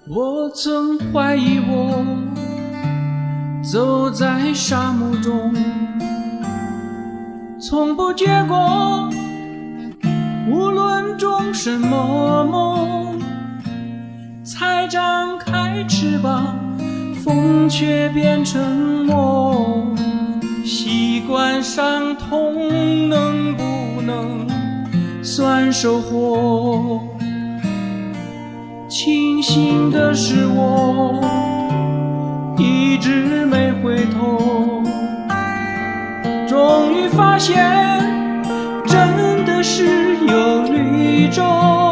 我曾怀疑我走在沙漠中，从不觉过无论种什么梦，才张开翅膀，风却变成梦。习惯伤痛能不能算收获？庆幸的是我一直没回头，终于发现真的是有绿洲，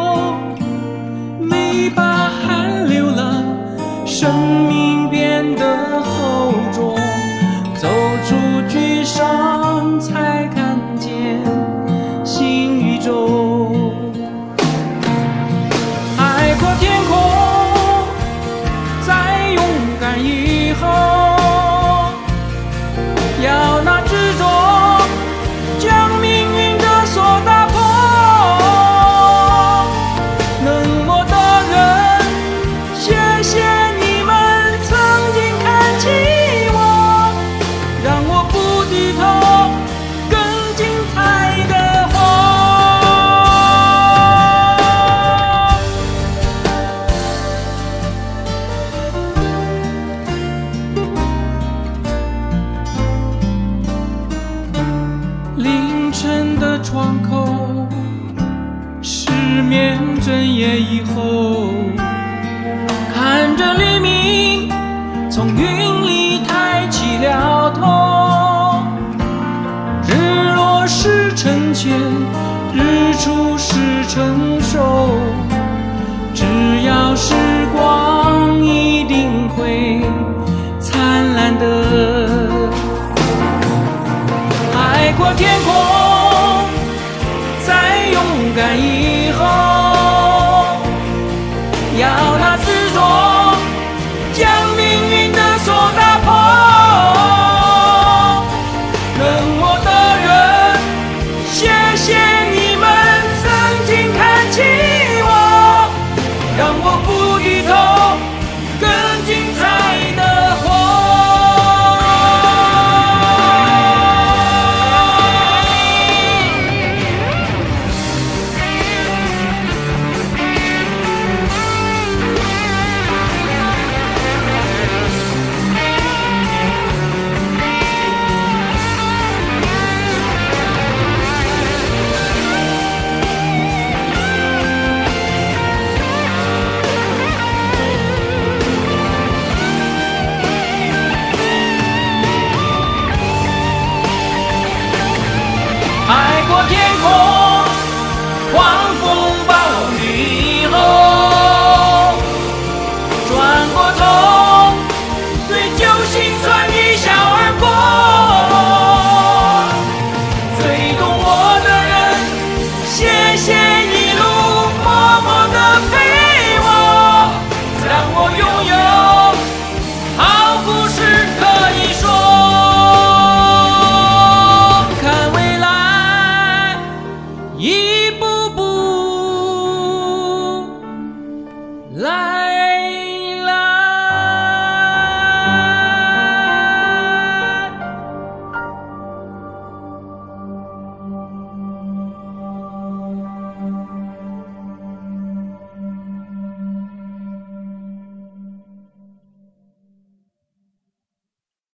没把汗流了，生命变得厚重，走出沮丧才看见新宇宙。海阔天空，在勇敢以后，要那执着将命运的锁打破。冷漠的人，谢谢你们曾经看起我，让我不低头，更精彩的活。凌晨的窗口，失眠整夜以后，看着黎明从云里抬起了头，日落时成全